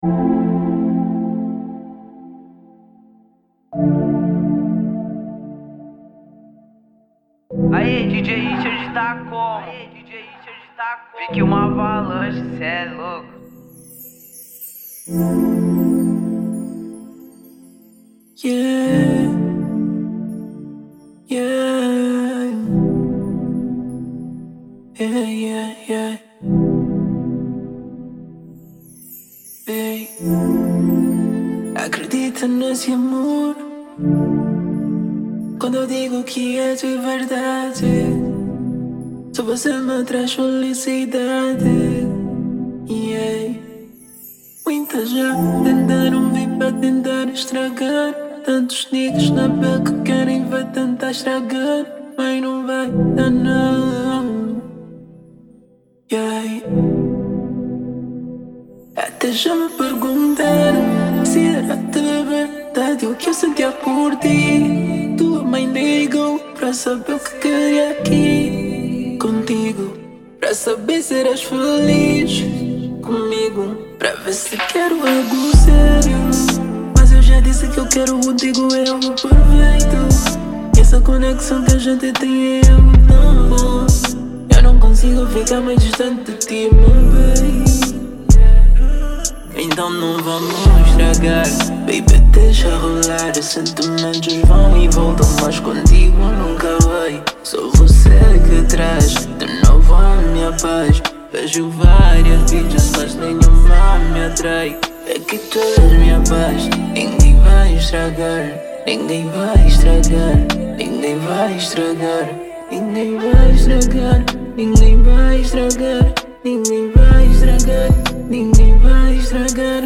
Aê, DJ Richard tá como? Aê, DJ Richard tá como? Fique uma avalanche, cê é louco. Yeah, yeah, yeah, yeah, yeah. Ei, acredita nesse amor quando eu digo que é de verdade. Só você me traz felicidade. Yeah. Muitas já tentaram vir para tentar estragar. Tantos niggas na pele que querem vai tentar estragar, mas não vai dar não. Yeah. Até já me perguntaram se era de verdade o que eu sentia por ti. Tua mãe ligou pra saber o que queria aqui contigo, pra saber se eras feliz comigo, pra ver se quero algo sério. Mas eu já disse que eu quero contigo, é algo perfeito. E essa conexão que a gente tem é algo tão bom. Eu não consigo ficar mais distante de ti, meu bem. Então não vamos estragar, baby, deixa rolar. Os sentimentos vão e voltam, mas contigo nunca vai. Sou você que traz de novo a minha paz. Vejo várias vídeos, mas nenhuma me atrai. É que tu és minha paz, ninguém vai estragar. Ninguém vai estragar, ninguém vai estragar. Ninguém vai estragar, ninguém vai estragar. Ninguém vai estragar, ninguém vai estragar.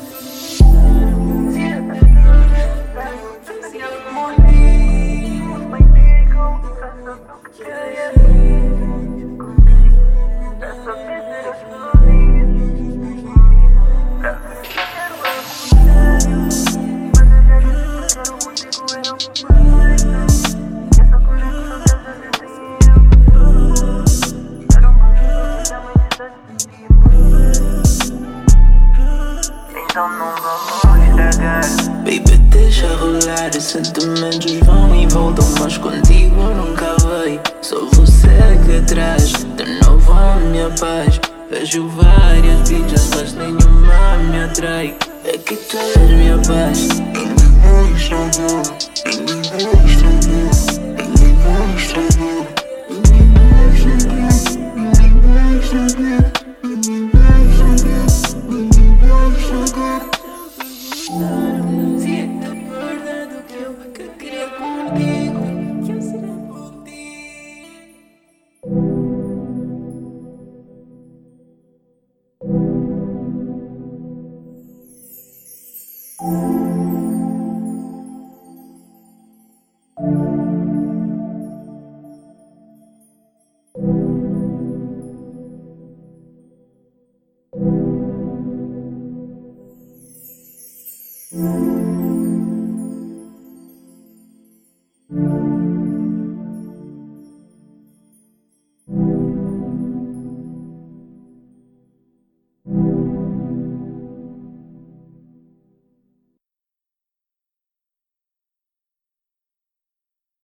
Então não vamos estragar. Baby, deixa rolar. Os sentimentos vão e voltam, mas contigo nunca vai. Sou você que traz de novo a minha paz. Vejo várias vídeos, mas nenhuma me atrai. É que tu és minha paz. Ninguém vai estragar, ninguém vai estragar, ninguém vai estragar, ninguém vai estragar, ninguém vai estragar, ninguém vai estragar, ninguém vai estragar. Se é de verdade o que eu queria contigo, que eu seria por ti.